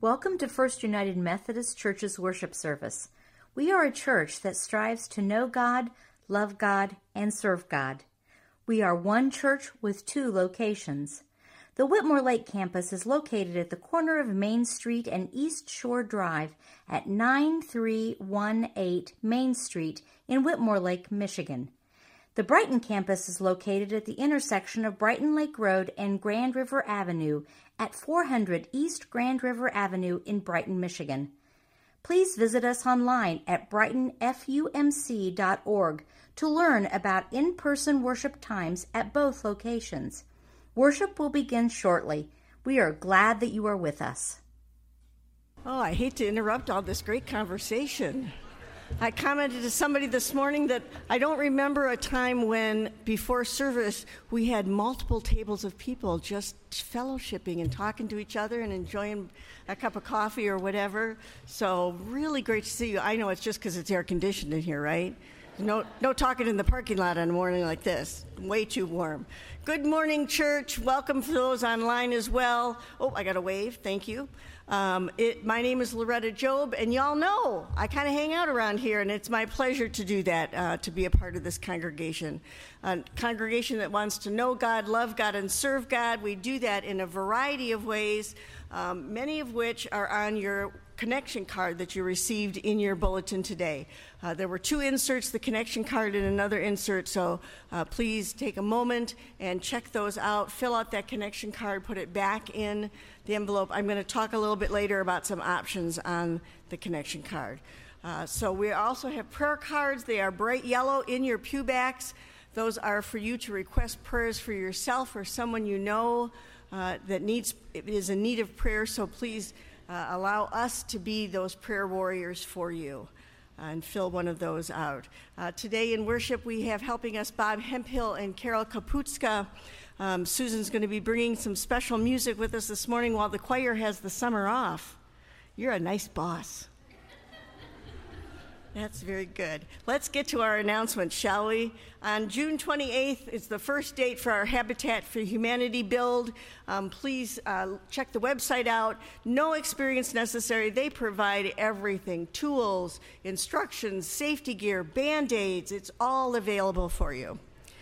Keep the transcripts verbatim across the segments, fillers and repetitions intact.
Welcome to First United Methodist Church's worship service. We are a church that strives to know God, love God, and serve God. We are one church with two locations. The Whitmore Lake campus is located at the corner of Main Street and East Shore Drive at nine three one eight Main Street in Whitmore Lake, Michigan. The Brighton campus is located at the intersection of Brighton Lake Road and Grand River Avenue at four hundred East Grand River Avenue in Brighton, Michigan. Please visit us online at brighton f u m c dot org to learn about in-person worship times at both locations. Worship will begin shortly. We are glad that you are with us. Oh, I hate to interrupt all this great conversation. I commented to somebody this morning that I don't remember a time when, before service, we had multiple tables of people just fellowshipping and talking to each other and enjoying a cup of coffee or whatever. So really great to see you. I know it's just because it's air conditioned in here, right? No, no talking in the parking lot on a morning like this. Way too warm. Good morning, church. Welcome for those online as well. Oh, I got a wave. Thank you. Um, it, my name is Loretta Job, and y'all know I kind of hang out around here, and it's my pleasure to do that, uh, to be a part of this congregation. A congregation that wants to know God, love God, and serve God. We do that in a variety of ways, um, many of which are on your connection card that you received in your bulletin today. Uh, there were two inserts, the connection card and another insert, so uh, please take a moment and check those out. Fill out that connection card, put it back in the envelope. I'm going to talk a little bit later about some options on the connection card. Uh, so we also have prayer cards. They are bright yellow in your pew backs. Those are for you to request prayers for yourself or someone you know uh, that needs is in need of prayer, so please Uh, allow us to be those prayer warriors for you uh, and fill one of those out. Uh, today in worship, we have helping us Bob Hemphill and Carol Kaputska. Um, Susan's going to be bringing some special music with us this morning while the choir has the summer off. You're a nice boss. That's very good. Let's get to our announcement, shall we? On June twenty-eighth is the first date for our Habitat for Humanity build. Um, please uh, check the website out. No experience necessary. They provide everything, tools, instructions, safety gear, Band-Aids. It's all available for you.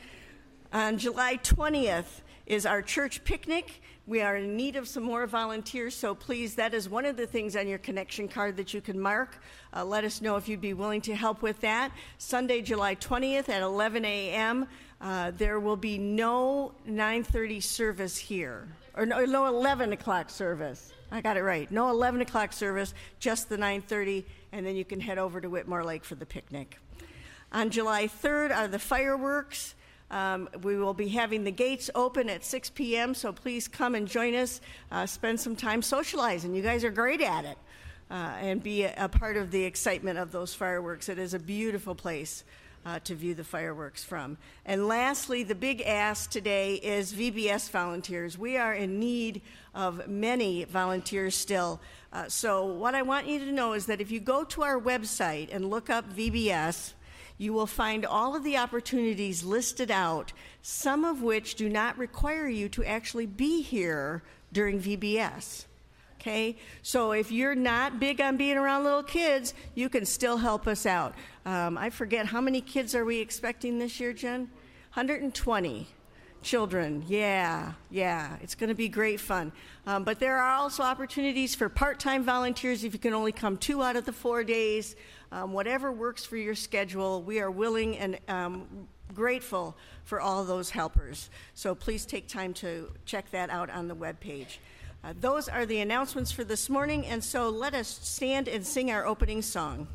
On July twentieth is our church picnic. We are in need of some more volunteers, so please, that is one of the things on your connection card that you can mark. Uh, let us know if you'd be willing to help with that. Sunday, July twentieth at eleven a.m. Uh, there will be no nine thirty service here, or no, no eleven o'clock service. I got it right. No eleven o'clock service, just the nine thirty, and then you can head over to Whitmore Lake for the picnic. On July third are the fireworks. Um, we will be having the gates open at six p.m., so please come and join us. Uh, spend some time socializing. You guys are great at it. Uh, and be a, a part of the excitement of those fireworks. It is a beautiful place uh, to view the fireworks from. And lastly, the big ask today is V B S volunteers. We are in need of many volunteers still. Uh, so what I want you to know is that if you go to our website and look up V B S, you will find all of the opportunities listed out, some of which do not require you to actually be here during V B S. Okay? So if you're not big on being around little kids, you can still help us out. Um, I forget, how many kids are we expecting this year, Jen? one hundred twenty children. Yeah, yeah. It's going to be great fun. Um, but there are also opportunities for part-time volunteers if you can only come two out of the four days. Um, whatever works for your schedule, we are willing and um, grateful for all those helpers. So please take time to check that out on the webpage. Uh, those are the announcements for this morning, and so let us stand and sing our opening song.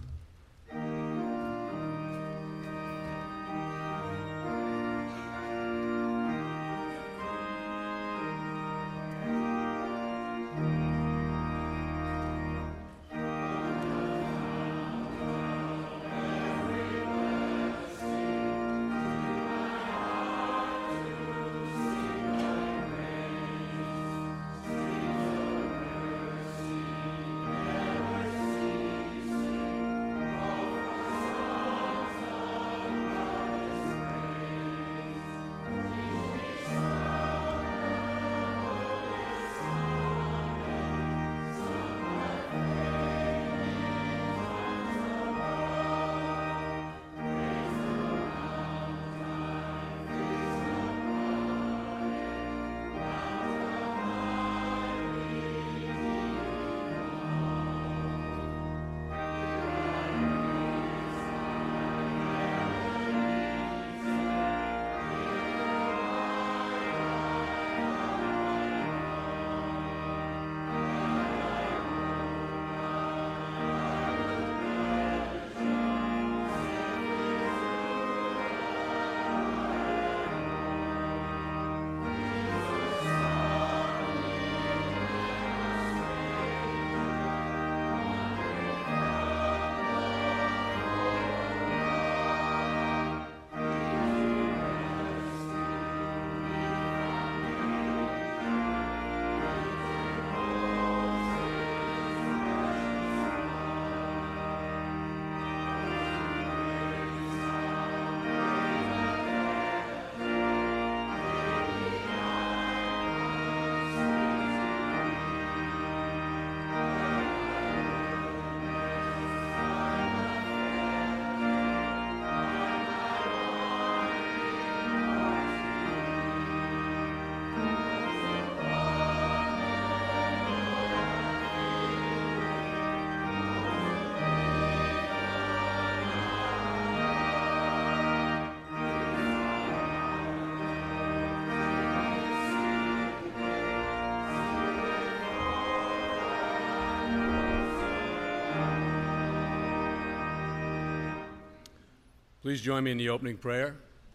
Please join me in the opening prayer.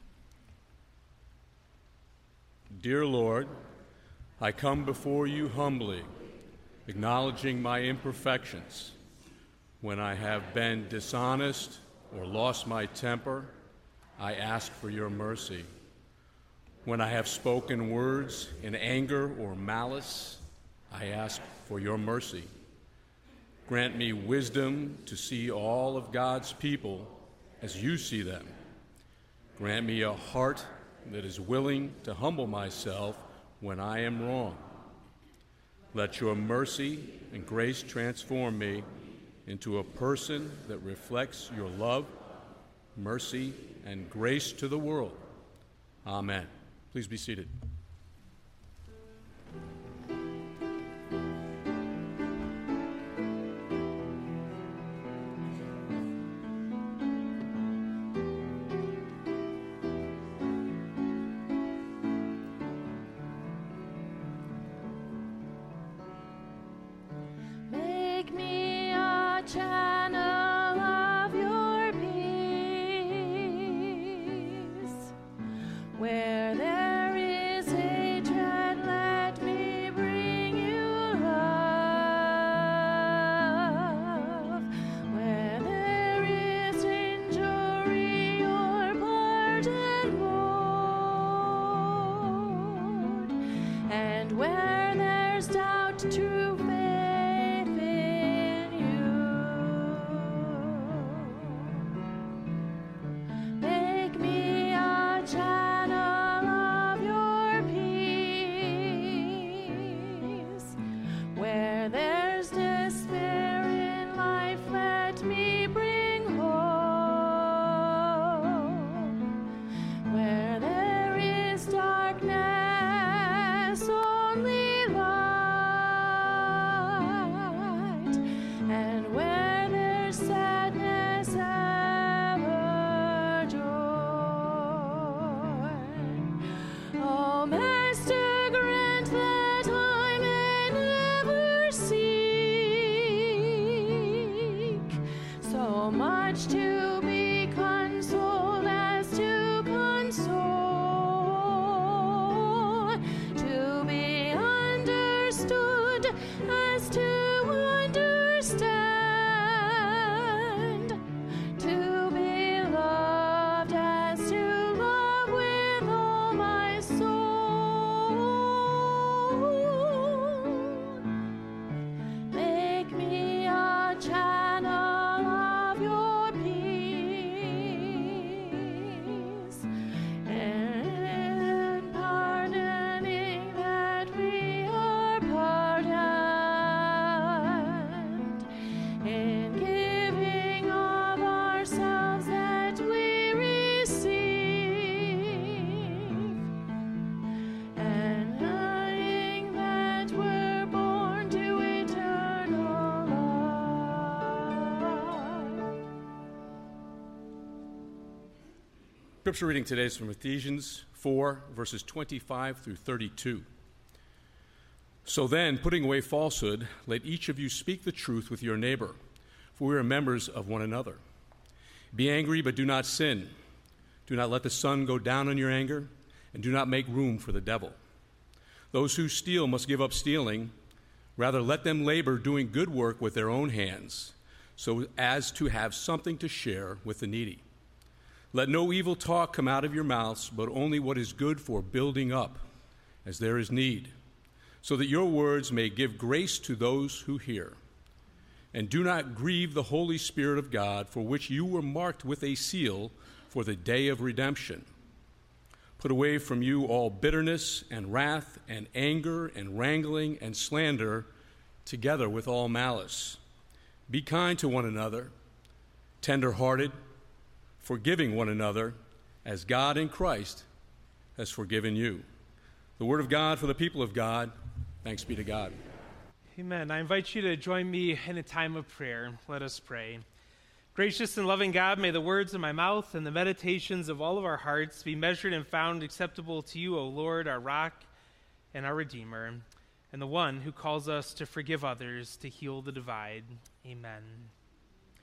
Dear Lord, I come before you humbly, acknowledging my imperfections. When I have been dishonest or lost my temper, I ask for your mercy. When I have spoken words in anger or malice, I ask for your mercy. Grant me wisdom to see all of God's people as you see them. Grant me a heart that is willing to humble myself when I am wrong. Let your mercy and grace transform me into a person that reflects your love, mercy, and grace to the world. Amen. Please be seated. Scripture reading today is from Ephesians four, verses twenty-five through thirty-two. So then, putting away falsehood, let each of you speak the truth with your neighbor, for we are members of one another. Be angry, but do not sin. Do not let the sun go down on your anger, and do not make room for the devil. Those who steal must give up stealing. Rather, let them labor doing good work with their own hands, so as to have something to share with the needy. Let no evil talk come out of your mouths, but only what is good for building up, as there is need, so that your words may give grace to those who hear. And do not grieve the Holy Spirit of God, for which you were marked with a seal for the day of redemption. Put away from you all bitterness and wrath and anger and wrangling and slander, together with all malice. Be kind to one another, tender-hearted, forgiving one another, as God in Christ has forgiven you. The word of God for the people of God. Thanks be to God. Amen. I invite you to join me in a time of prayer. Let us pray. Gracious and loving God, may the words of my mouth and the meditations of all of our hearts be measured and found acceptable to you, O Lord, our rock and our Redeemer, and the one who calls us to forgive others, to heal the divide. Amen.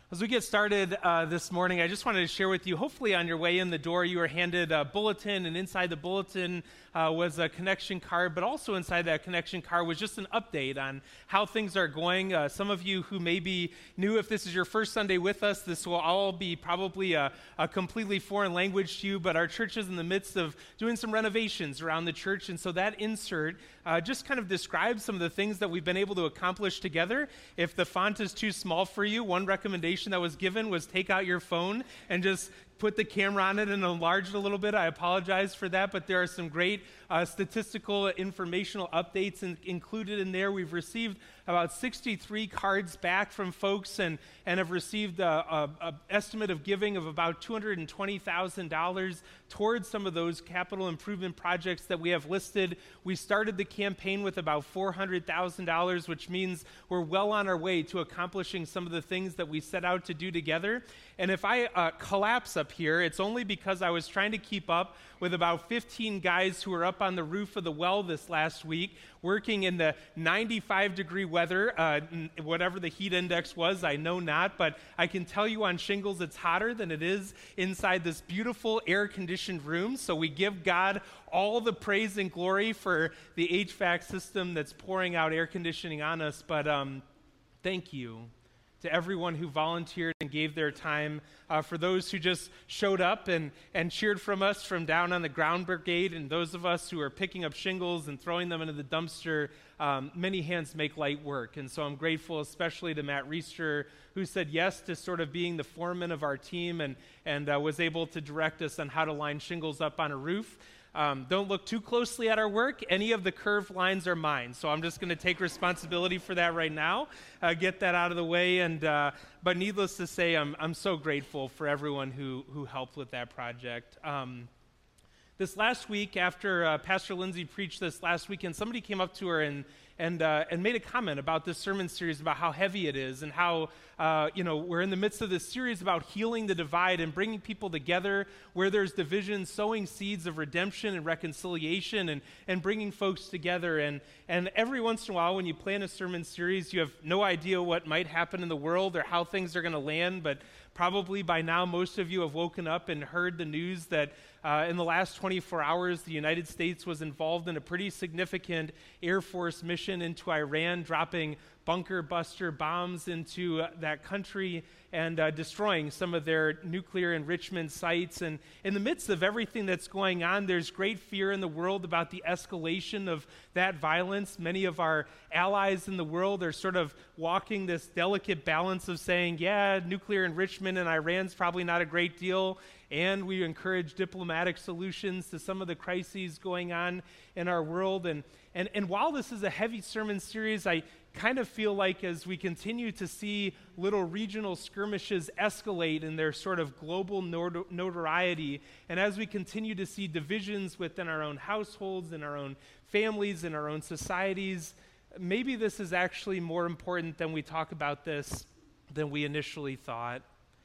As we get started uh, this morning, I just wanted to share with you, hopefully on your way in the door, you were handed a bulletin, and inside the bulletin uh, was a connection card, but also inside that connection card was just an update on how things are going. Uh, some of you who maybe knew, if this is your first Sunday with us, this will all be probably a, a completely foreign language to you, but our church is in the midst of doing some renovations around the church, and so that insert uh, just kind of describes some of the things that we've been able to accomplish together. If the font is too small for you, one recommendation that was given was take out your phone and just put the camera on it and enlarge it a little bit. I apologize for that, but there are some great uh, statistical informational updates in, included in there. We've received about sixty-three cards back from folks and, and have received an estimate of giving of about two hundred twenty thousand dollars towards some of those capital improvement projects that we have listed. We started the campaign with about four hundred thousand dollars, which means we're well on our way to accomplishing some of the things that we set out to do together. And if I uh, collapse up here, it's only because I was trying to keep up with about fifteen guys who were up on the roof of the well this last week, working in the ninety-five degree weather, uh, whatever the heat index was, I know not, but I can tell you on shingles it's hotter than it is inside this beautiful air-conditioned room. So we give God all the praise and glory for the H V A C system that's pouring out air conditioning on us, but um, thank you to everyone who volunteered and gave their time, uh, for those who just showed up and, and cheered from us from down on the ground brigade, and those of us who are picking up shingles and throwing them into the dumpster. Um, many hands make light work, and so I'm grateful especially to Matt Reister, who said yes to sort of being the foreman of our team and, and uh, was able to direct us on how to line shingles up on a roof. Um, don't look too closely at our work. Any of the curved lines are mine, so I'm just going to take responsibility for that right now, uh, get that out of the way. And uh, but needless to say, I'm I'm so grateful for everyone who who helped with that project. Um, this last week, after uh, Pastor Lindsay preached this last weekend, somebody came up to her and and uh, and made a comment about this sermon series, about how heavy it is, and how uh, you know we're in the midst of this series about healing the divide and bringing people together where there's division, sowing seeds of redemption and reconciliation, and and bringing folks together. And and every once in a while, when you plan a sermon series, you have no idea what might happen in the world or how things are going to land, but probably by now most of you have woken up and heard the news that uh, in the last twenty-four hours, the United States was involved in a pretty significant Air Force mission into Iran, dropping bunker buster bombs into uh, that country and uh, destroying some of their nuclear enrichment sites. And in the midst of everything that's going on, there's great fear in the world about the escalation of that violence. Many of our allies in the world are sort of walking this delicate balance of saying, yeah, nuclear enrichment in Iran's probably not a great deal, and we encourage diplomatic solutions to some of the crises going on in our world. And and and while this is a heavy sermon series, I kind of feel like as we continue to see little regional skirmishes escalate in their sort of global not- notoriety, and as we continue to see divisions within our own households, in our own families, in our own societies, maybe this is actually more important than we talk about this than we initially thought.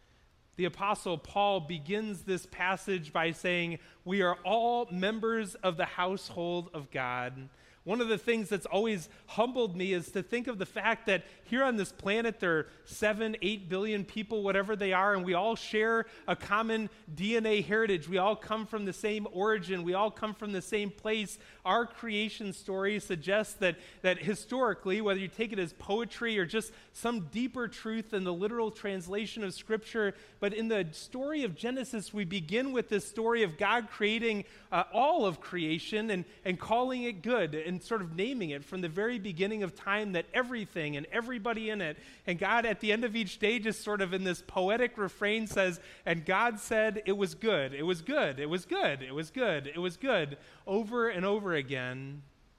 The Apostle Paul begins this passage by saying, we are all members of the household of God. One of the things that's always humbled me is to think of the fact that here on this planet there are seven, eight billion people, whatever they are, and we all share a common D N A heritage. We all come from the same origin. We all come from the same place. Our creation story suggests that, that historically, whether you take it as poetry or just some deeper truth in the literal translation of Scripture, but in the story of Genesis, we begin with this story of God creating uh, all of creation and, and calling it good, and sort of naming it from the very beginning of time, that everything and everybody in it. And God at the end of each day just sort of in this poetic refrain says, and God said it was good, it was good, it was good, it was good, it was good, over and over again.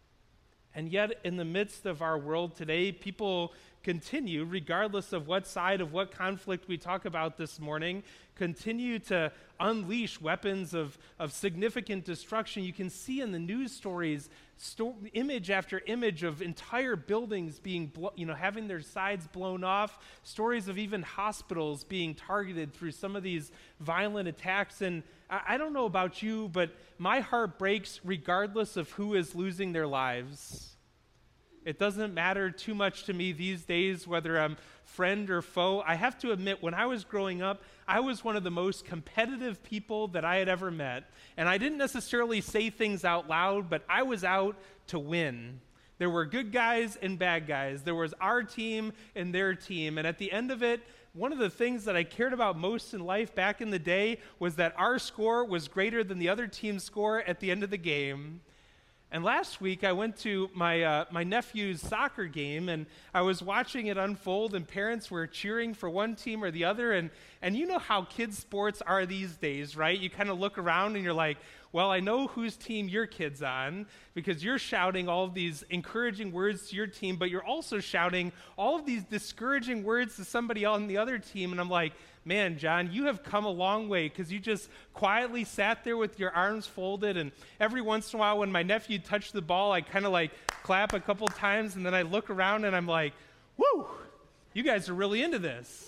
And yet in the midst of our world today, people continue, regardless of what side of what conflict we talk about this morning, continue to unleash weapons of, of significant destruction. You can see in the news stories, sto- image after image of entire buildings being, blo- you know, having their sides blown off, stories of even hospitals being targeted through some of these violent attacks. And I, I don't know about you, but my heart breaks regardless of who is losing their lives. It doesn't matter too much to me these days whether I'm friend or foe. I have to admit, when I was growing up, I was one of the most competitive people that I had ever met. And I didn't necessarily say things out loud, but I was out to win. There were good guys and bad guys. There was our team and their team. And at the end of it, one of the things that I cared about most in life back in the day was that our score was greater than the other team's score at the end of the game. And last week, I went to my uh, my nephew's soccer game, and I was watching it unfold, and parents were cheering for one team or the other. And, and you know how kids' sports are these days, right? You kind of look around, and you're like, well, I know whose team your kid's on, because you're shouting all of these encouraging words to your team, but you're also shouting all of these discouraging words to somebody on the other team. And I'm like, man, John, you have come a long way, because you just quietly sat there with your arms folded, and every once in a while when my nephew touched the ball, I kind of like clap a couple times, and then I look around and I'm like, woo, you guys are really into this.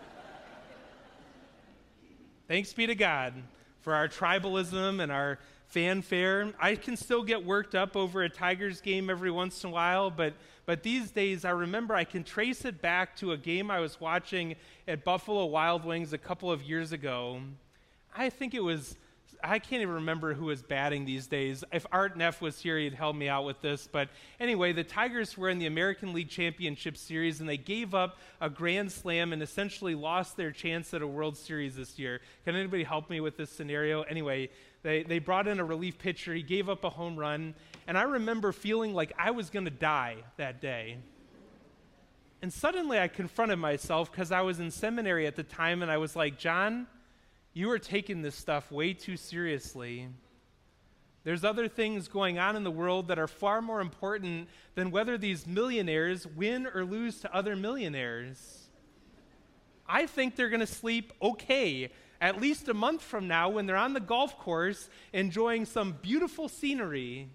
Thanks be to God for our tribalism and our fanfare. I can still get worked up over a Tigers game every once in a while, but but these days I remember I can trace it back to a game I was watching at Buffalo Wild Wings a couple of years ago. I think it was, I can't even remember who was batting these days. If Art Neff was here, he'd help me out with this. But anyway, the Tigers were in the American League Championship Series, and they gave up a grand slam and essentially lost their chance at a World Series this year. Can anybody help me with this scenario? Anyway, they, they brought in a relief pitcher. He gave up a home run. And I remember feeling like I was going to die that day. And suddenly I confronted myself, because I was in seminary at the time, and I was like, John, you are taking this stuff way too seriously. There's other things going on in the world that are far more important than whether these millionaires win or lose to other millionaires. I think they're going to sleep okay at least a month from now when they're on the golf course enjoying some beautiful scenery.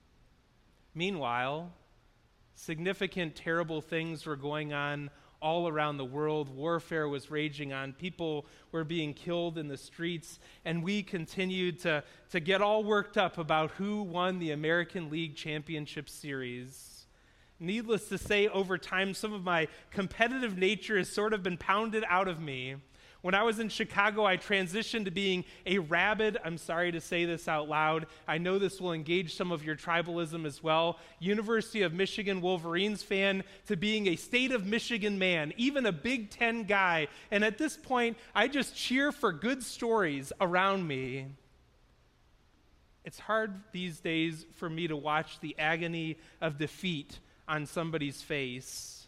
Meanwhile, significant, terrible things were going on all around the world. Warfare was raging on. People were being killed in the streets. And we continued to, to get all worked up about who won the American League Championship Series. Needless to say, over time, some of my competitive nature has sort of been pounded out of me. When I was in Chicago, I transitioned to being a rabid, I'm sorry to say this out loud, I know this will engage some of your tribalism as well, University of Michigan Wolverines fan, to being a state of Michigan man, even a Big Ten guy. And at this point, I just cheer for good stories around me. It's hard these days for me to watch the agony of defeat on somebody's face.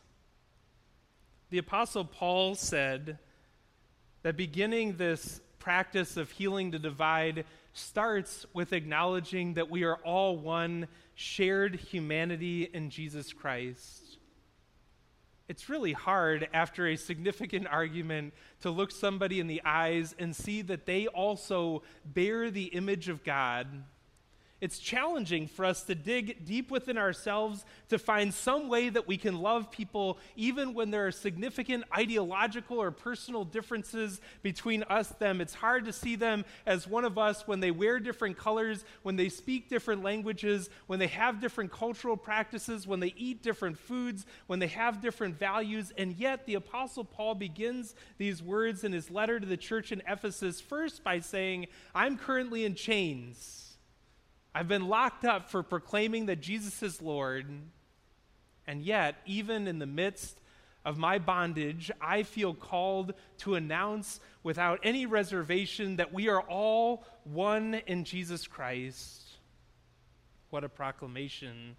The Apostle Paul said that beginning this practice of healing the divide starts with acknowledging that we are all one shared humanity in Jesus Christ. It's really hard after a significant argument to look somebody in the eyes and see that they also bear the image of God. It's challenging for us to dig deep within ourselves to find some way that we can love people even when there are significant ideological or personal differences between us and them. It's hard to see them as one of us when they wear different colors, when they speak different languages, when they have different cultural practices, when they eat different foods, when they have different values. And yet the Apostle Paul begins these words in his letter to the church in Ephesus first by saying, I'm currently in chains. I've been locked up for proclaiming that Jesus is Lord, and yet, even in the midst of my bondage, I feel called to announce without any reservation that we are all one in Jesus Christ. What a proclamation.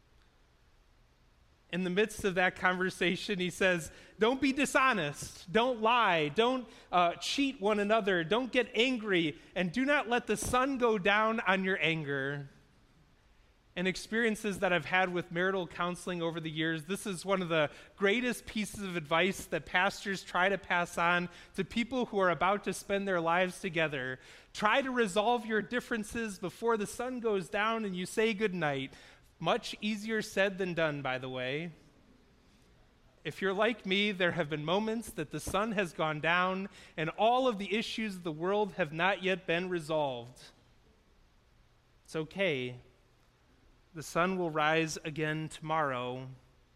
In the midst of that conversation, he says, don't be dishonest, don't lie, don't uh, cheat one another, don't get angry, and do not let the sun go down on your anger. And experiences that I've had with marital counseling over the years, this is one of the greatest pieces of advice that pastors try to pass on to people who are about to spend their lives together. Try to resolve your differences before the sun goes down and you say goodnight. Much easier said than done, by the way. If you're like me, there have been moments that the sun has gone down and all of the issues of the world have not yet been resolved. It's okay. The sun will rise again tomorrow.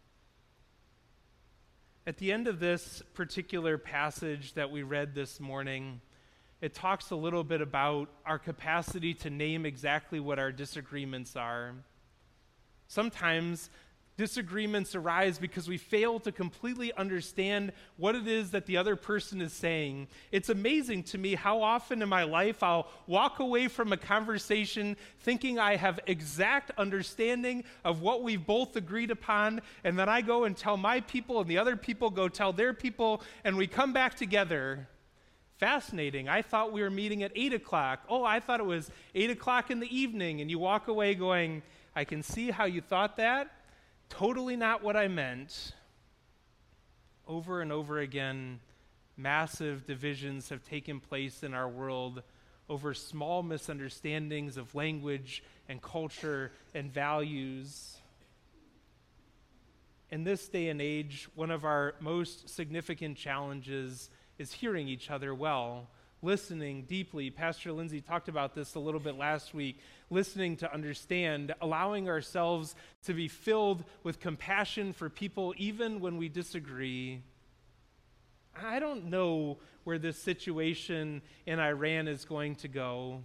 At the end of this particular passage that we read this morning, it talks a little bit about our capacity to name exactly what our disagreements are. Sometimes disagreements arise because we fail to completely understand what it is that the other person is saying. It's amazing to me how often in my life I'll walk away from a conversation thinking I have exact understanding of what we've both agreed upon, and then I go and tell my people, and the other people go tell their people, and we come back together. Fascinating. I thought we were meeting at eight o'clock. Oh, I thought it was eight o'clock in the evening, and you walk away going, I can see how you thought that. Totally not what I meant. Over and over again, massive divisions have taken place in our world over small misunderstandings of language and culture and values. In this day and age, one of our most significant challenges is hearing each other well, listening deeply. Pastor Lindsay talked about this a little bit last week. Listening to understand, allowing ourselves to be filled with compassion for people even when we disagree. I don't know where this situation in Iran is going to go,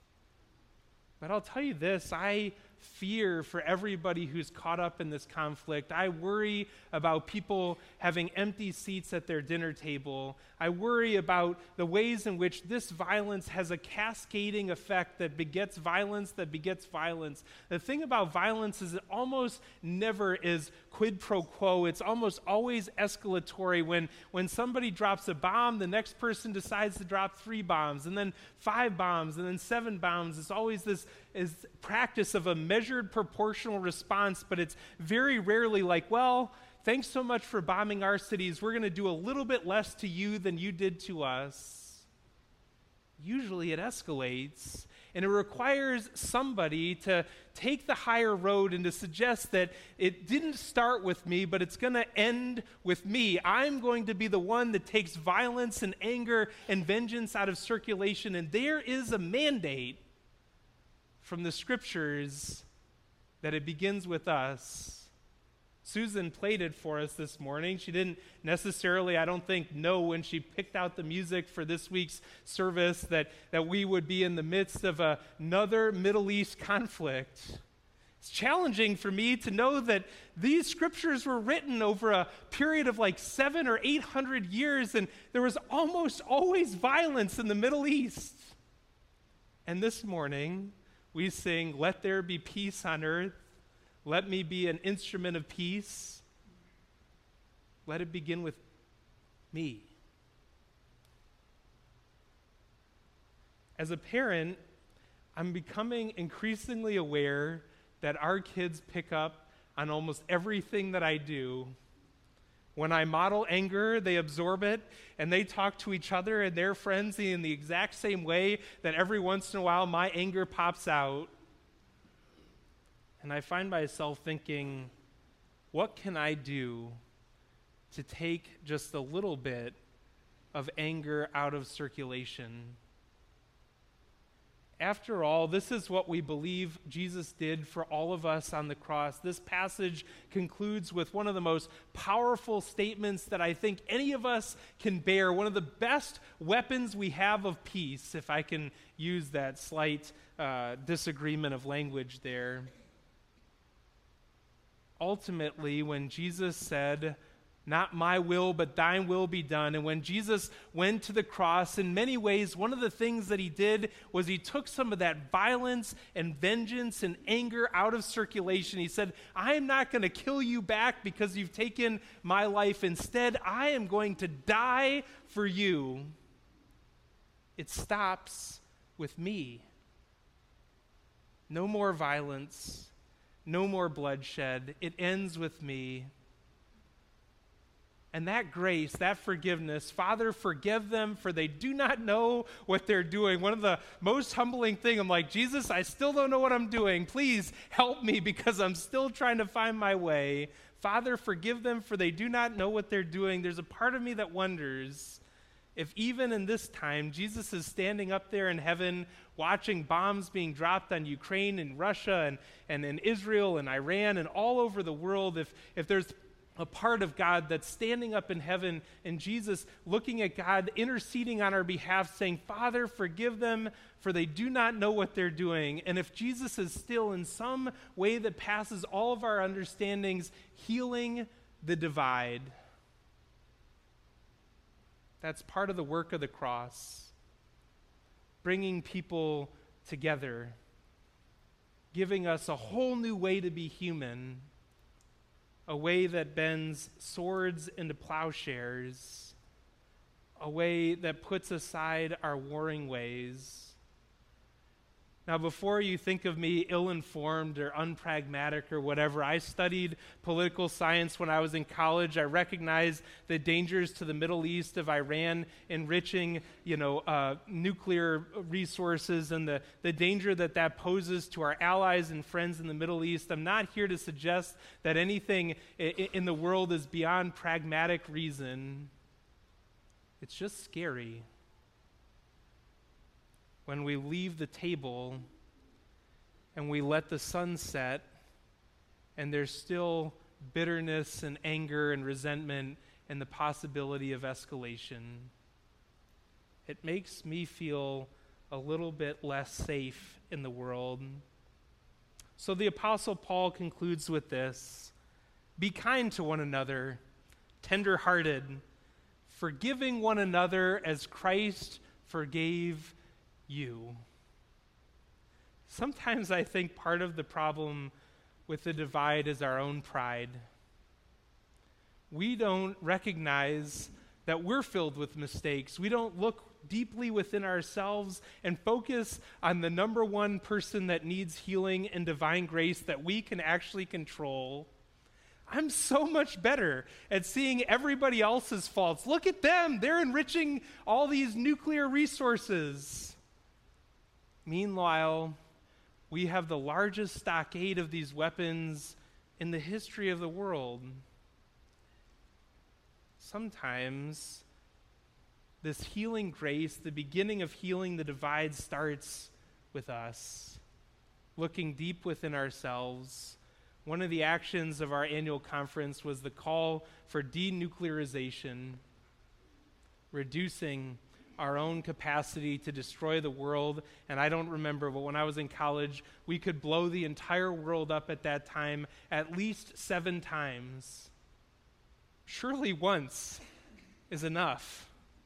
but I'll tell you this, I fear for everybody who's caught up in this conflict. I worry about people having empty seats at their dinner table. I worry about the ways in which this violence has a cascading effect that begets violence, that begets violence. The thing about violence is it almost never is quid pro quo. It's almost always escalatory. When, when somebody drops a bomb, the next person decides to drop three bombs, and then five bombs, and then seven bombs. It's always this is practice of a measured proportional response, but it's very rarely like, well, thanks so much for bombing our cities. We're going to do a little bit less to you than you did to us. Usually it escalates, and it requires somebody to take the higher road and to suggest that it didn't start with me, but it's going to end with me. I'm going to be the one that takes violence and anger and vengeance out of circulation, and there is a mandate from the scriptures that it begins with us. Susan played it for us this morning. She didn't necessarily, I don't think, know when she picked out the music for this week's service that, that we would be in the midst of a, another Middle East conflict. It's challenging for me to know that these scriptures were written over a period of like seven or eight hundred years, and there was almost always violence in the Middle East. And this morning, we sing, "Let there be peace on earth. Let me be an instrument of peace. Let it begin with me." As a parent, I'm becoming increasingly aware that our kids pick up on almost everything that I do. When I model anger, they absorb it, and they talk to each other and their friends in the exact same way that every once in a while my anger pops out. And I find myself thinking, what can I do to take just a little bit of anger out of circulation? After all, this is what we believe Jesus did for all of us on the cross. This passage concludes with one of the most powerful statements that I think any of us can bear, one of the best weapons we have of peace, if I can use that slight uh, disagreement of language there. Ultimately, when Jesus said, "Not my will, but thine will be done," and when Jesus went to the cross, in many ways, one of the things that he did was he took some of that violence and vengeance and anger out of circulation. He said, "I am not going to kill you back because you've taken my life. Instead, I am going to die for you." It stops with me. No more violence. No more bloodshed. It ends with me. And that grace, that forgiveness, Father, forgive them, for they do not know what they're doing. One of the most humbling things, I'm like, Jesus, I still don't know what I'm doing. Please help me because I'm still trying to find my way. Father, forgive them, for they do not know what they're doing. There's a part of me that wonders, If even in this time, Jesus is standing up there in heaven watching bombs being dropped on Ukraine and Russia and, and in Israel and Iran and all over the world, if, if there's a part of God that's standing up in heaven and Jesus looking at God, interceding on our behalf, saying, Father, forgive them, for they do not know what they're doing. And if Jesus is still in some way that passes all of our understandings, healing the divide, that's part of the work of the cross, bringing people together, giving us a whole new way to be human, a way that bends swords into plowshares, a way that puts aside our warring ways. Now, before you think of me ill-informed or unpragmatic or whatever, I studied political science when I was in college. I recognize the dangers to the Middle East of Iran enriching, you know, uh, nuclear resources and the, the danger that that poses to our allies and friends in the Middle East. I'm not here to suggest that anything i- in the world is beyond pragmatic reason. It's just scary when we leave the table and we let the sun set and there's still bitterness and anger and resentment and the possibility of escalation. It makes me feel a little bit less safe in the world. So the Apostle Paul concludes with this: be kind to one another, tender-hearted, forgiving one another as Christ forgave you. Sometimes I think part of the problem with the divide is our own pride. We don't recognize that we're filled with mistakes. We don't look deeply within ourselves and focus on the number one person that needs healing and divine grace that we can actually control. I'm so much better at seeing everybody else's faults. Look at them. They're enriching all these nuclear resources. Meanwhile, we have the largest stockade of these weapons in the history of the world. Sometimes this healing grace, the beginning of healing the divide, starts with us, looking deep within ourselves. One of the actions of our annual conference was the call for denuclearization, reducing our own capacity to destroy the world. And I don't remember, but when I was in college, we could blow the entire world up at that time at least seven times. Surely once is enough.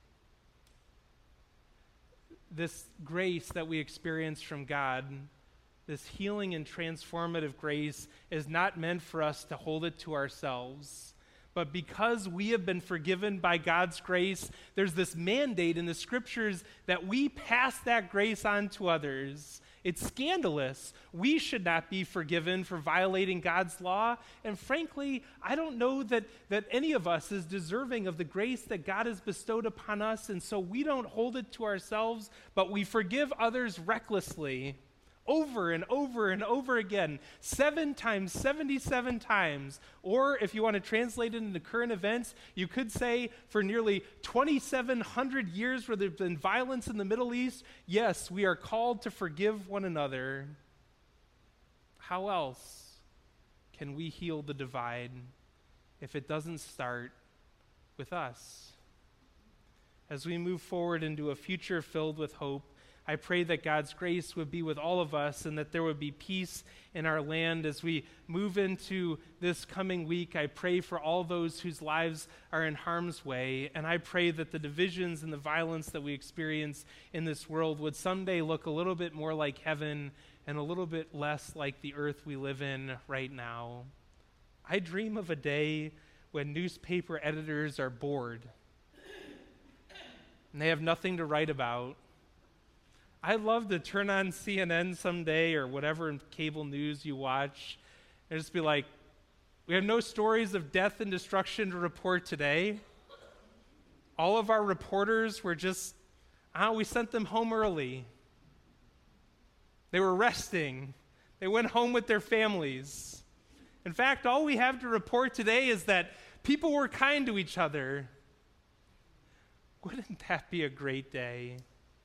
This grace that we experience from God, this healing and transformative grace, is not meant for us to hold it to ourselves. But because we have been forgiven by God's grace, there's this mandate in the scriptures that we pass that grace on to others. It's scandalous. We should not be forgiven for violating God's law. And frankly, I don't know that, that any of us is deserving of the grace that God has bestowed upon us. And so we don't hold it to ourselves, but we forgive others recklessly. Over and over and over again, seven times, seventy-seven times. Or if you want to translate it into current events, you could say for nearly twenty-seven hundred years where there's been violence in the Middle East, yes, we are called to forgive one another. How else can we heal the divide if it doesn't start with us? As we move forward into a future filled with hope, I pray that God's grace would be with all of us and that there would be peace in our land as we move into this coming week. I pray for all those whose lives are in harm's way, and I pray that the divisions and the violence that we experience in this world would someday look a little bit more like heaven and a little bit less like the earth we live in right now. I dream of a day when newspaper editors are bored and they have nothing to write about. I'd love to turn on C N N someday or whatever cable news you watch and just be like, we have no stories of death and destruction to report today. All of our reporters were just, ah, we sent them home early. They were resting. They went home with their families. In fact, all we have to report today is that people were kind to each other. Wouldn't that be a great day?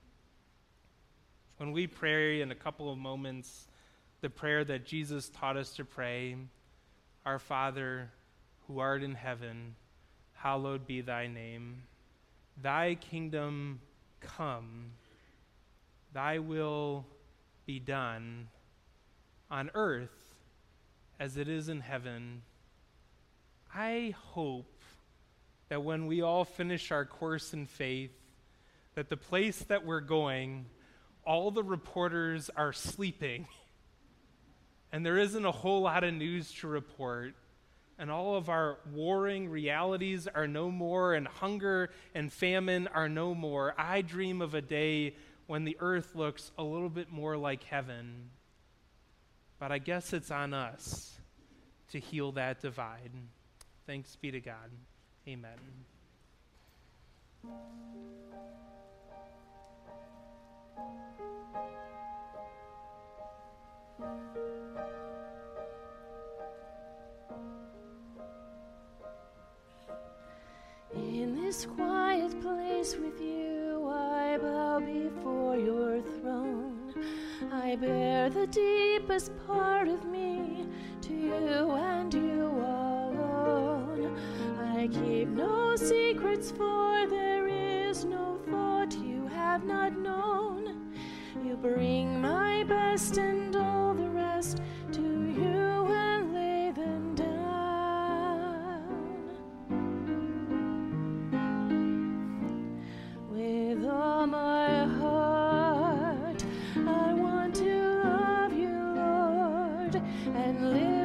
When we pray in a couple of moments, the prayer that Jesus taught us to pray, Our Father, who art in heaven, hallowed be thy name. Thy kingdom come, thy will be done on earth as it is in heaven. I hope that when we all finish our course in faith, that the place that we're going, all the reporters are sleeping, and there isn't a whole lot of news to report, and all of our warring realities are no more, and hunger and famine are no more. I dream of a day when the earth looks a little bit more like heaven. But I guess it's on us to heal that divide. Thanks be to God. Amen. In this quiet place with you, I bow before your throne. I bear the deepest part of me to you and you alone. I keep no secrets, for there is no thought you have not known. You bring my best and all the rest to you and lay them down. With all my heart, I want to love you, Lord, and live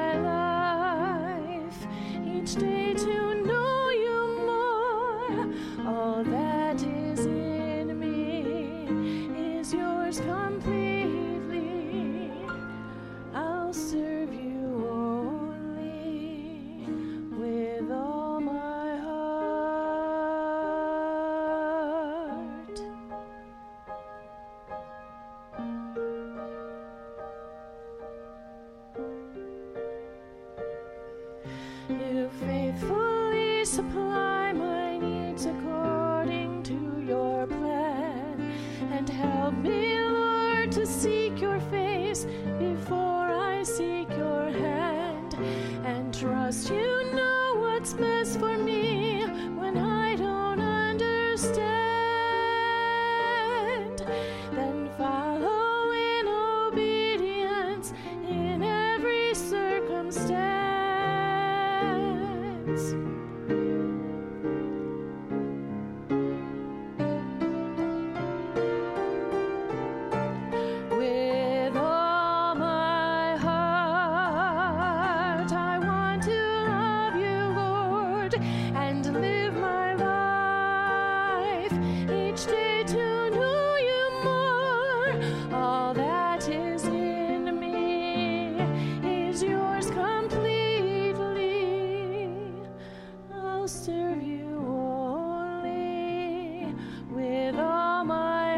my life each day to know you more. All that is in me is yours completely. I'll serve you only with all my heart. You faithfully supply my needs according to your plan, and help me, Lord, to seek your face before I seek your hand, and trust you know what's best for me when I don't understand. Then follow in obedience in every circumstance. With all my heart, I want to love you, Lord, and live my life each day to know you more. All that is in me is yours completely. I'll serve you only with all my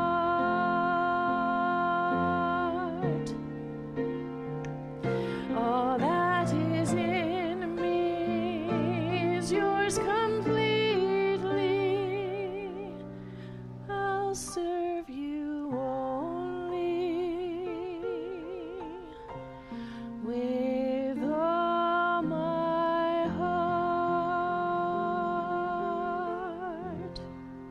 heart. All that is in me is yours completely. I'll serve you only with all my heart.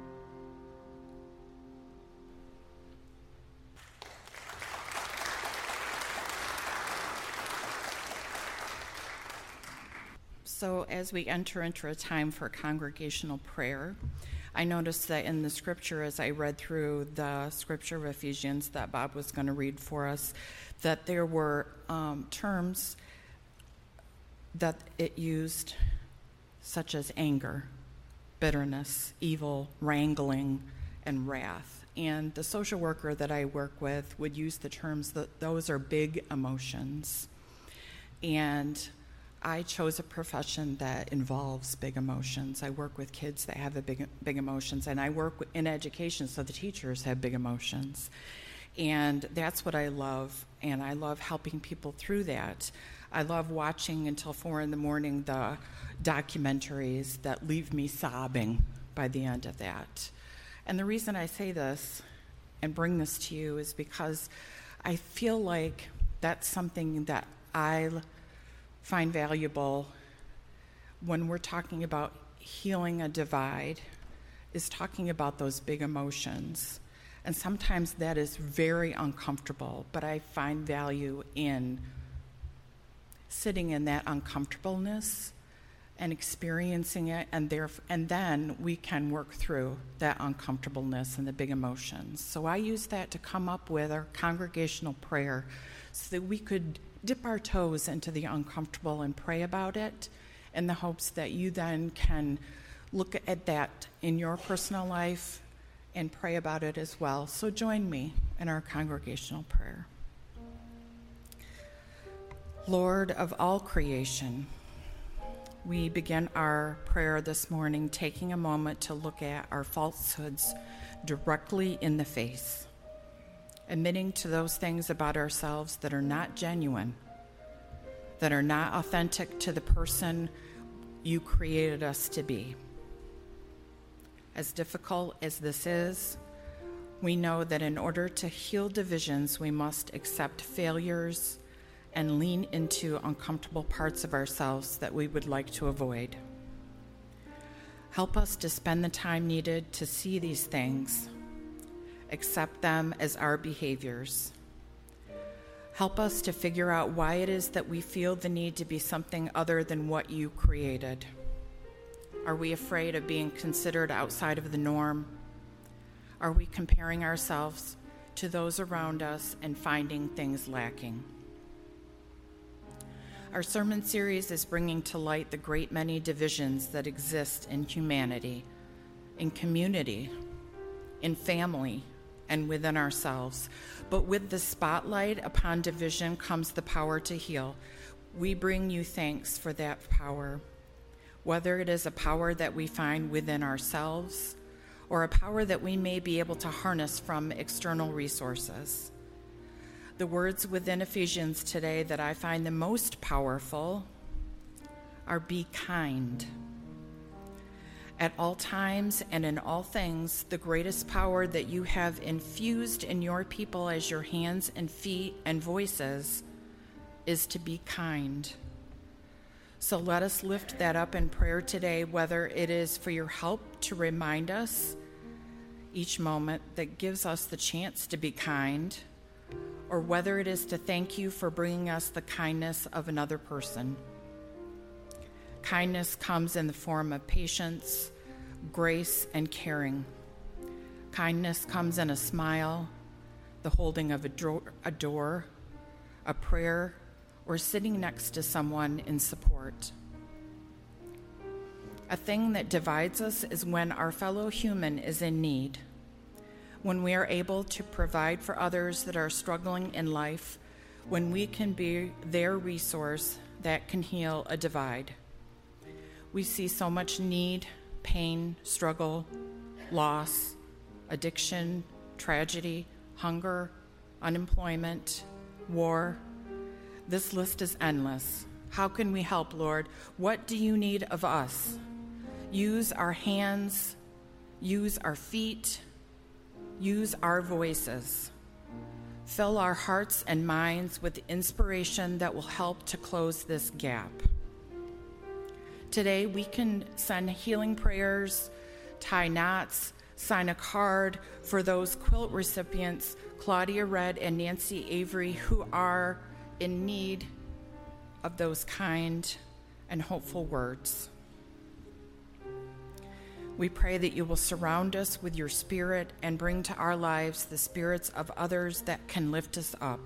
So as we enter into a time for congregational prayer, I noticed that in the scripture, as I read through the scripture of Ephesians that Bob was going to read for us, that there were um, terms that it used, such as anger, bitterness, evil, wrangling, and wrath. And the social worker that I work with would use the terms that those are big emotions. And I chose a profession that involves big emotions. I work with kids that have the big, big emotions, and I work in education, so the teachers have big emotions. And that's what I love, and I love helping people through that. I love watching until four in the morning the documentaries that leave me sobbing by the end of that. And the reason I say this and bring this to you is because I feel like that's something that I find valuable when we're talking about healing a divide, is talking about those big emotions. And sometimes that is very uncomfortable, but I find value in sitting in that uncomfortableness and experiencing it, and there, and then we can work through that uncomfortableness and the big emotions. So I use that to come up with our congregational prayer so that we could dip our toes into the uncomfortable and pray about it, in the hopes that you then can look at that in your personal life and pray about it as well. So join me in our congregational prayer. Lord of all creation, we begin our prayer this morning taking a moment to look at our falsehoods directly in the face, admitting to those things about ourselves that are not genuine, that are not authentic to the person you created us to be. As difficult as this is, we know that in order to heal divisions, we must accept failures and lean into uncomfortable parts of ourselves that we would like to avoid. Help us to spend the time needed to see these things, accept them as our behaviors. Help us to figure out why it is that we feel the need to be something other than what you created. Are we afraid of being considered outside of the norm? Are we comparing ourselves to those around us and finding things lacking? Our sermon series is bringing to light the great many divisions that exist in humanity, in community, in family, and within ourselves. But with the spotlight upon division comes the power to heal. We bring you thanks for that power, whether it is a power that we find within ourselves or a power that we may be able to harness from external resources. The words within Ephesians today that I find the most powerful are be kind. At all times and in all things, the greatest power that you have infused in your people as your hands and feet and voices is to be kind. So let us lift that up in prayer today, whether it is for your help to remind us each moment that gives us the chance to be kind, or whether it is to thank you for bringing us the kindness of another person. Kindness comes in the form of patience, grace, and caring. Kindness comes in a smile, the holding of a door, a door, a prayer, or sitting next to someone in support. A thing that divides us is when our fellow human is in need, when we are able to provide for others that are struggling in life, when we can be their resource that can heal a divide. We see so much need, pain, struggle, loss, addiction, tragedy, hunger, unemployment, war. This list is endless. How can we help, Lord? What do you need of us? Use our hands, use our feet, use our voices. Fill our hearts and minds with inspiration that will help to close this gap. Today, we can send healing prayers, tie knots, sign a card for those quilt recipients, Claudia Red and Nancy Avery, who are in need of those kind and hopeful words. We pray that you will surround us with your spirit and bring to our lives the spirits of others that can lift us up.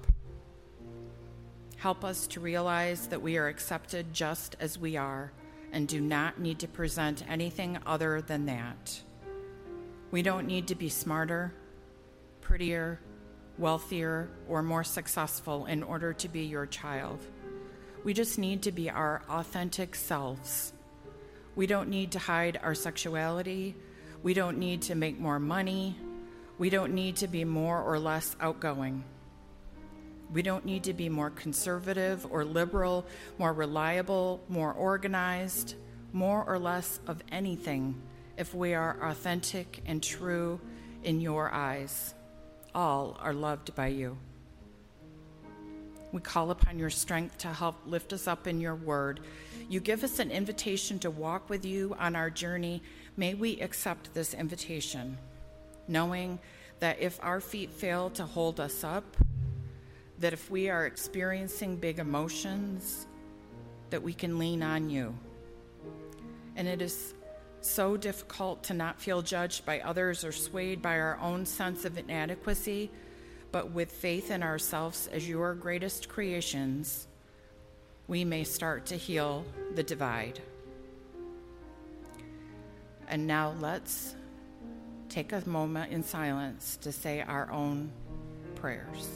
Help us to realize that we are accepted just as we are and do not need to present anything other than that. We don't need to be smarter, prettier, wealthier, or more successful in order to be your child. We just need to be our authentic selves. We don't need to hide our sexuality. We don't need to make more money. We don't need to be more or less outgoing. We don't need to be more conservative or liberal, more reliable, more organized, more or less of anything, if we are authentic and true in your eyes. All are loved by you. We call upon your strength to help lift us up in your word. You give us an invitation to walk with you on our journey. May we accept this invitation, knowing that if our feet fail to hold us up, that if we are experiencing big emotions, that we can lean on you. And it is so difficult to not feel judged by others or swayed by our own sense of inadequacy, but with faith in ourselves as your greatest creations, we may start to heal the divide. And now let's take a moment in silence to say our own prayers.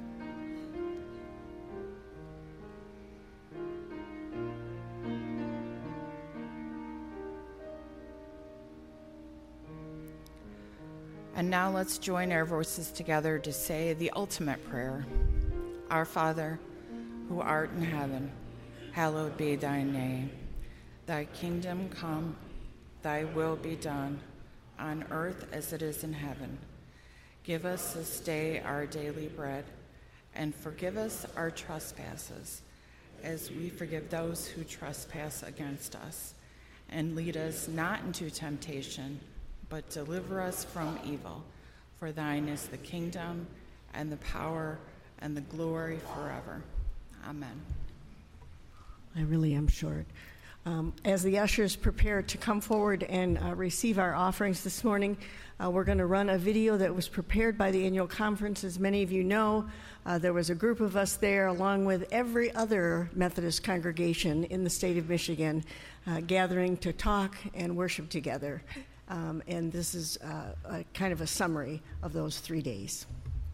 And now let's join our voices together to say the ultimate prayer. Our Father, who art in heaven, hallowed be thy name. Thy kingdom come, thy will be done, on earth as it is in heaven. Give us this day our daily bread, and forgive us our trespasses, as we forgive those who trespass against us. And lead us not into temptation, but deliver us from evil. For thine is the kingdom, and the power, and the glory forever. Amen. I really am short. Um, as the ushers prepare to come forward and uh, receive our offerings this morning, uh, we're going to run a video that was prepared by the annual conference. As many of you know, uh, there was a group of us there, along with every other Methodist congregation in the state of Michigan, uh, gathering to talk and worship together. Um, and this is uh, a kind of a summary of those three days.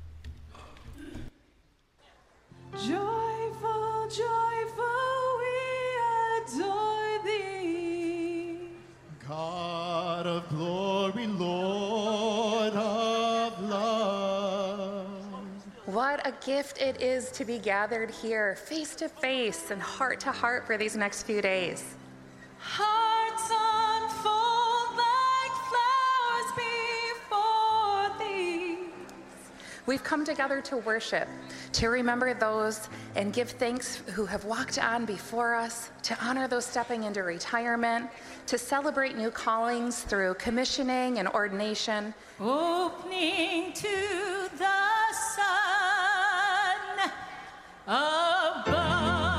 Joyful, joyful, we adore thee. God of glory, Lord of love. What a gift it is to be gathered here, face to face and heart to heart for these next few days. Hearts unfold like flowers before thee. We've come together to worship, to remember those and give thanks who have walked on before us, to honor those stepping into retirement, to celebrate new callings through commissioning and ordination. Opening to the sun above.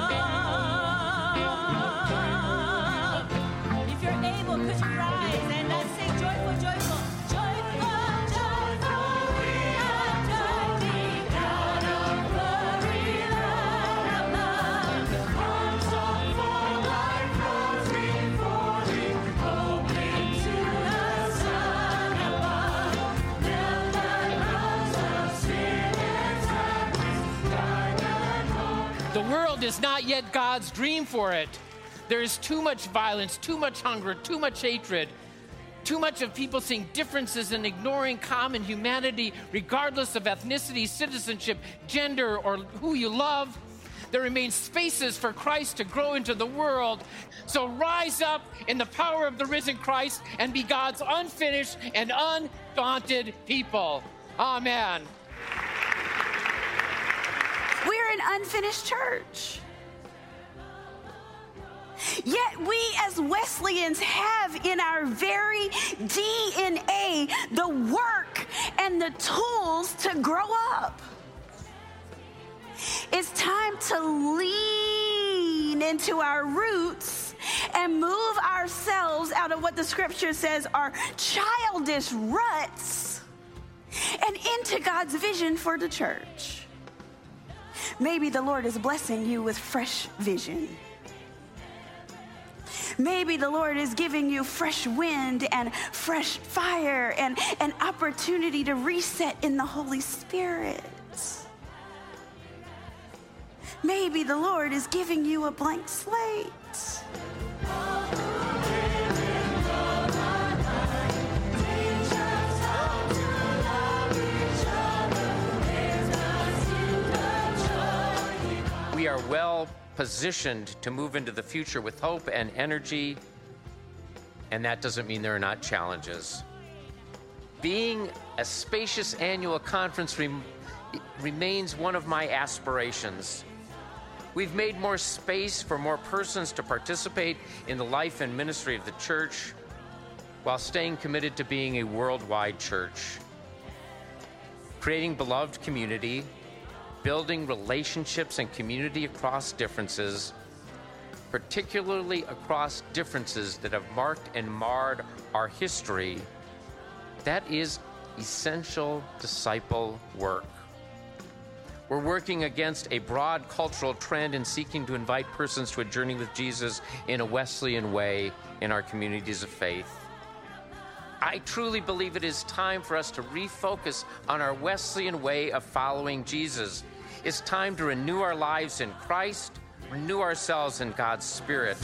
If you're able, could you rise and let's sing joyful, joyful, joyful, joyful, we adore thee, God of glory, Lord of love. Arms unfold like flowers before thee, opening to the sun above. Build thy house of sin and sadness, guide thy heart. The world is not yet God's dream for it. There is too much violence, too much hunger, too much hatred, too much of people seeing differences and ignoring common humanity, regardless of ethnicity, citizenship, gender, or who you love. There remain spaces for Christ to grow into the world. So rise up in the power of the risen Christ and be God's unfinished and undaunted people. Amen. We're an unfinished church. Yet we as Wesleyans have in our very D N A the work and the tools to grow up. It's time to lean into our roots and move ourselves out of what the scripture says are childish ruts and into God's vision for the church. Maybe the Lord is blessing you with fresh vision. Maybe the Lord is giving you fresh wind and fresh fire and an opportunity to reset in the Holy Spirit. Maybe the Lord is giving you a blank slate. We are well positioned to move into the future with hope and energy and that doesn't mean there are not challenges. Being a spacious annual conference rem- remains one of my aspirations. We've made more space for more persons to participate in the life and ministry of the church while staying committed to being a worldwide church. Creating beloved community, building relationships and community across differences, particularly across differences that have marked and marred our history, that is essential disciple work. We're working against a broad cultural trend in seeking to invite persons to a journey with Jesus in a Wesleyan way in our communities of faith. I truly believe it is time for us to refocus on our Wesleyan way of following Jesus. It's time to renew our lives in Christ, renew ourselves in God's Spirit.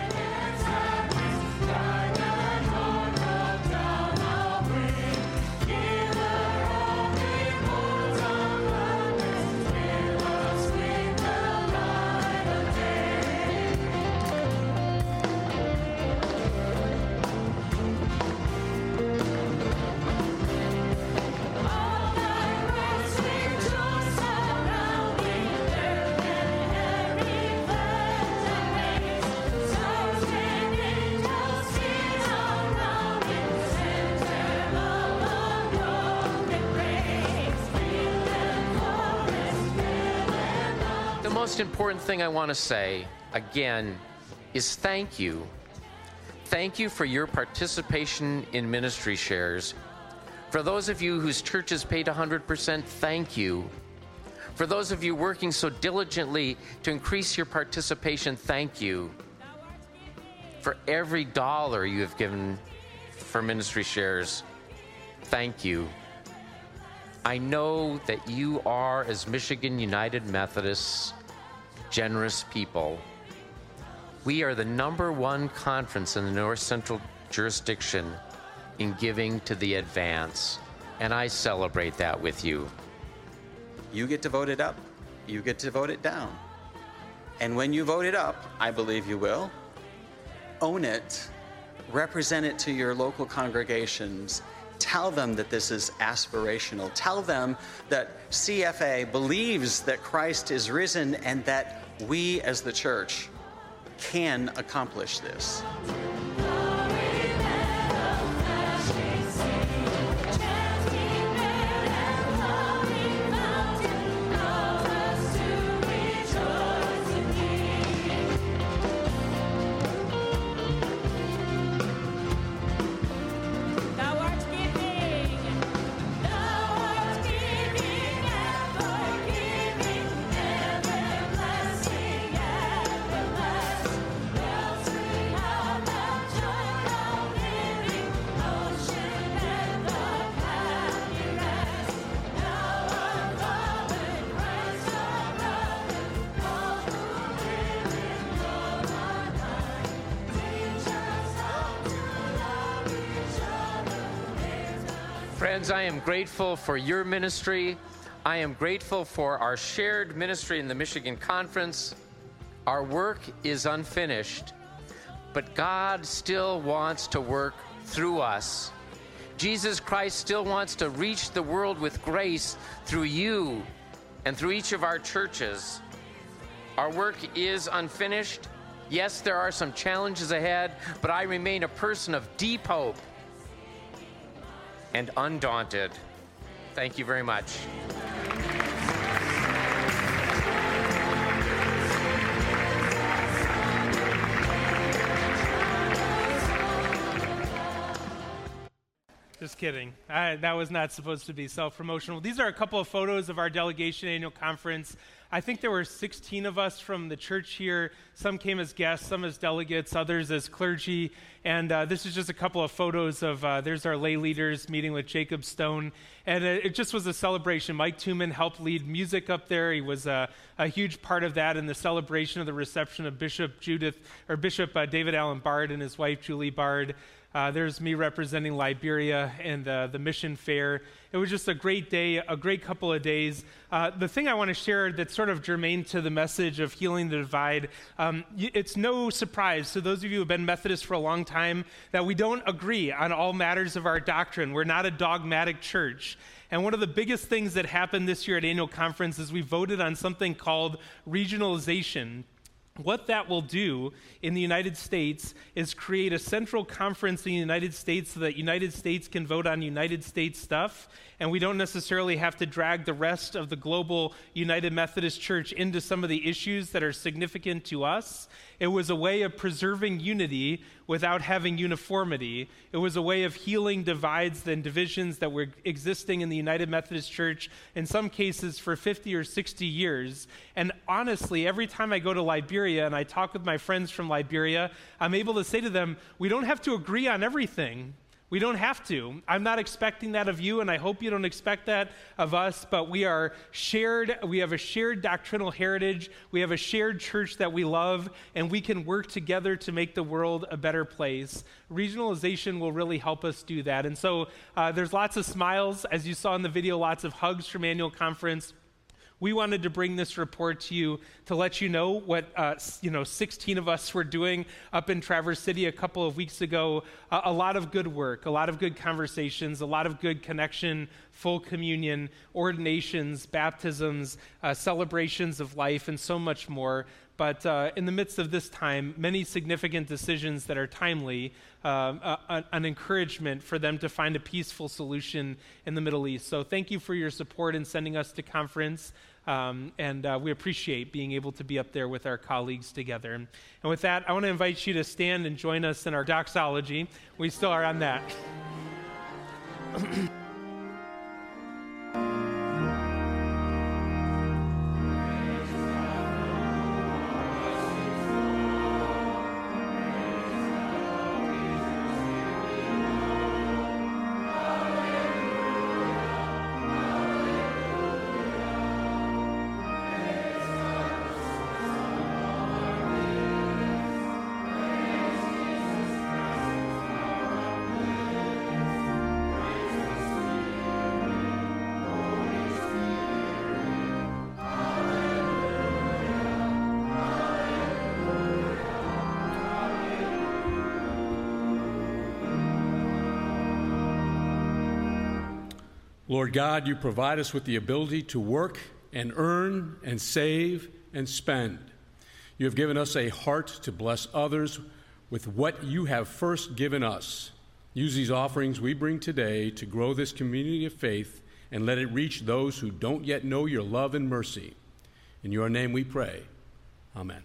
The most important thing I want to say, again, is thank you. Thank you for your participation in ministry shares. For those of you whose churches paid one hundred percent, thank you. For those of you working so diligently to increase your participation, thank you. For every dollar you have given for ministry shares, thank you. I know that you are, as Michigan United Methodists, generous people. We are the number one conference in the North Central jurisdiction in giving to the advance, and I celebrate that with you. You get to vote it up. You get to vote it down. And when you vote it up, I believe you will, own it, represent it to your local congregations. Tell them that this is aspirational. Tell them that C F A believes that Christ is risen and that we as the church can accomplish this. Friends, I am grateful for your ministry. I am grateful for our shared ministry in the Michigan Conference. Our work is unfinished, but God still wants to work through us. Jesus Christ still wants to reach the world with grace through you and through each of our churches. Our work is unfinished. Yes, there are some challenges ahead, but I remain a person of deep hope and undaunted. Thank you very much. Just kidding. I, that was not supposed to be self-promotional. These are a couple of photos of our delegation annual conference. I think there were sixteen of us from the church here. Some came as guests, some as delegates, others as clergy. And uh, this is just a couple of photos of, uh, there's our lay leaders meeting with Jacob Stone. And it, it just was a celebration. Mike Tooman helped lead music up there. He was uh, a huge part of that in the celebration of the reception of Bishop Judith, or Bishop uh, David Allen Bard and his wife Julie Bard. Uh, there's me representing Liberia and uh, the mission fair. It was just a great day, a great couple of days. Uh, the thing I want to share that's sort of germane to the message of healing the divide, um, it's no surprise to those of you who have been Methodists for a long time that we don't agree on all matters of our doctrine. We're not a dogmatic church. And one of the biggest things that happened this year at annual conference is we voted on something called regionalization. What that will do in the United States is create a central conference in the United States so that United States can vote on United States stuff, and we don't necessarily have to drag the rest of the global United Methodist Church into some of the issues that are significant to us. It was a way of preserving unity without having uniformity. It was a way of healing divides and divisions that were existing in the United Methodist Church, in some cases for fifty or sixty years. And honestly, every time I go to Liberia and I talk with my friends from Liberia, I'm able to say to them, we don't have to agree on everything. We don't have to. I'm not expecting that of you, and I hope you don't expect that of us, but we are shared. We have a shared doctrinal heritage. We have a shared church that we love, and we can work together to make the world a better place. Regionalization will really help us do that. And so uh, there's lots of smiles, as you saw in the video, lots of hugs from annual conference. We wanted to bring this report to you to let you know what uh, you know sixteen of us were doing up in Traverse City a couple of weeks ago. Uh, a lot of good work, a lot of good conversations, a lot of good connection, full communion, ordinations, baptisms, uh, celebrations of life, and so much more. But uh, in the midst of this time, many significant decisions that are timely, uh, uh, an encouragement for them to find a peaceful solution in the Middle East. So thank you for your support in sending us to conference. Um, and uh, we appreciate being able to be up there with our colleagues together. And with that, I want to invite you to stand and join us in our doxology. We still are on that. Lord God, you provide us with the ability to work and earn and save and spend. You have given us a heart to bless others with what you have first given us. Use these offerings we bring today to grow this community of faith and let it reach those who don't yet know your love and mercy. In your name we pray. Amen.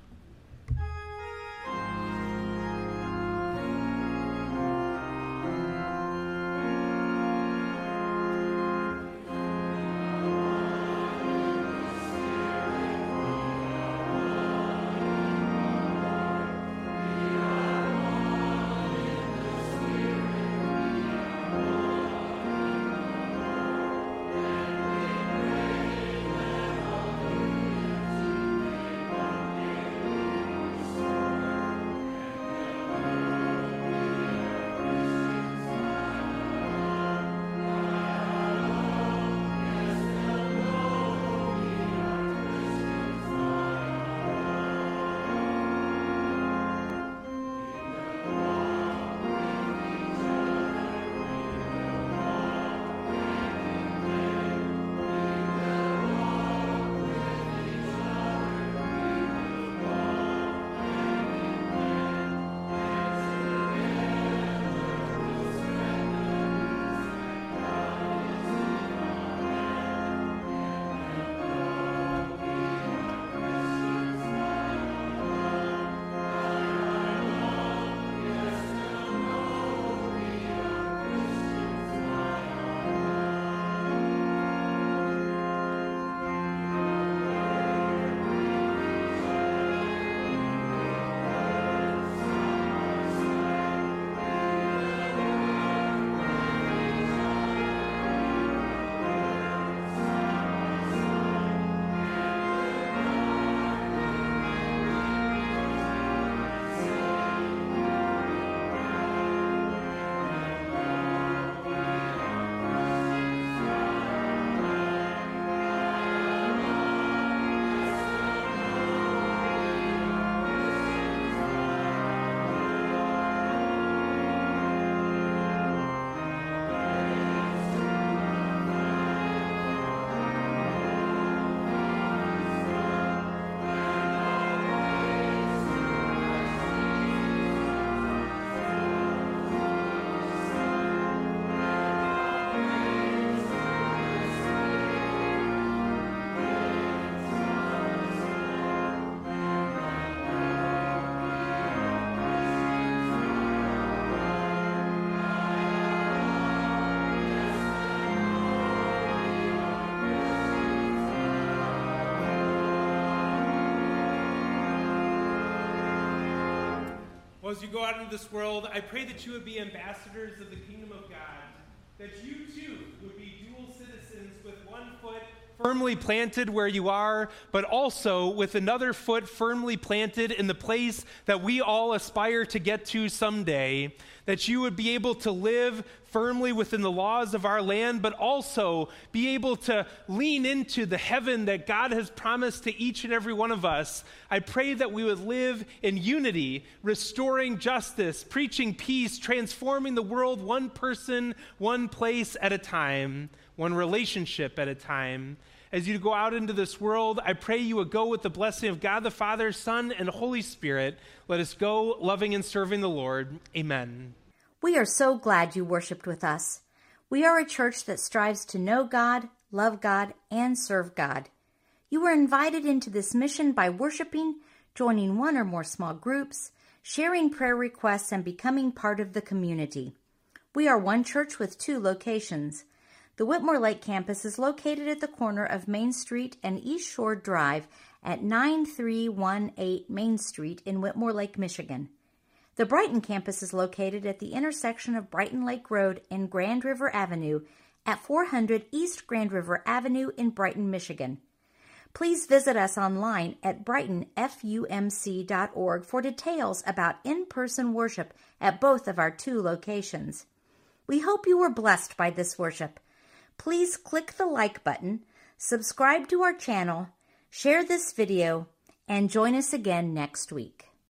Well, as you go out into this world, I pray that you would be ambassadors of the kingdom of God, that you too would be dual citizens with one foot firmly planted where you are, but also with another foot firmly planted in the place that we all aspire to get to someday, that you would be able to live firmly within the laws of our land, but also be able to lean into the heaven that God has promised to each and every one of us. I pray that we would live in unity, restoring justice, preaching peace, transforming the world one person, one place at a time, one relationship at a time. As you go out into this world, I pray you would go with the blessing of God the Father, Son, and Holy Spirit. Let us go loving and serving the Lord. Amen. We are so glad you worshiped with us. We are a church that strives to know God, love God, and serve God. You were invited into this mission by worshiping, joining one or more small groups, sharing prayer requests, and becoming part of the community. We are one church with two locations. The Whitmore Lake campus is located at the corner of Main Street and East Shore Drive at nine three one eight Main Street in Whitmore Lake, Michigan. The Brighton campus is located at the intersection of Brighton Lake Road and Grand River Avenue at four hundred East Grand River Avenue in Brighton, Michigan. Please visit us online at brighton f u m c dot org for details about in-person worship at both of our two locations. We hope you were blessed by this worship. Please click the like button, subscribe to our channel, share this video, and join us again next week.